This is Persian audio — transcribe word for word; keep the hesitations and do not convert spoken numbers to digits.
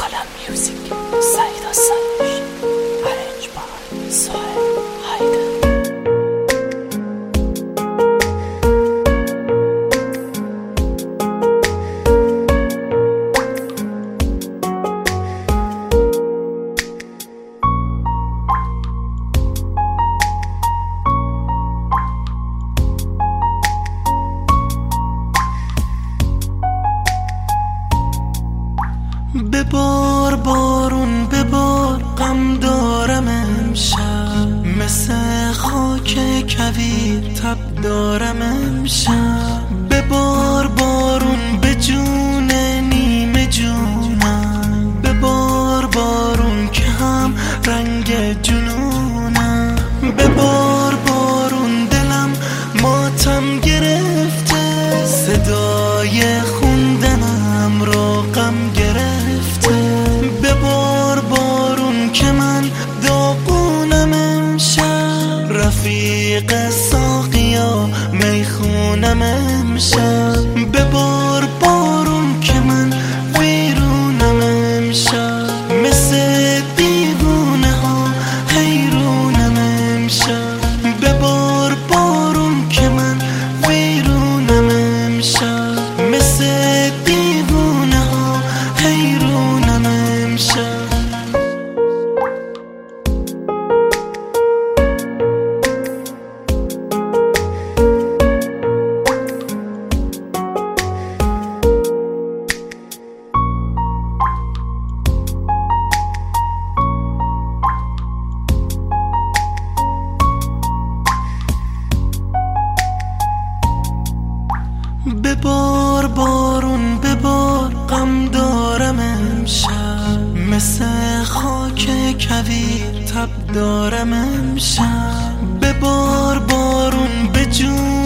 Alan Music, Saeed Assadosh, arranged by Sohail Haidar. ببار بارون ببار، غم دارم امشب، مثل خاک کویر تب دارم امشب. ببار بارون به جون نیمه جونم، ببار بارون که هم رنگ جنونم. ببار بارون دلم ماتم گرفته، صدای خوندنم رو غم گرفته. ببار بارون که من داغونم امشب، رفیق ساقیا میخونم امشب. ببار بارون که من ویرونم امشب، مثل دیوونه ها حیرونم امشب. ببار بارون که من ویرونم امشب، مثل دیوونه ها حیرونم امشب. ببار بارون ببار، غم دارم امشب، مثل خاک کویر تب دارم امشب. ببار بارون به جون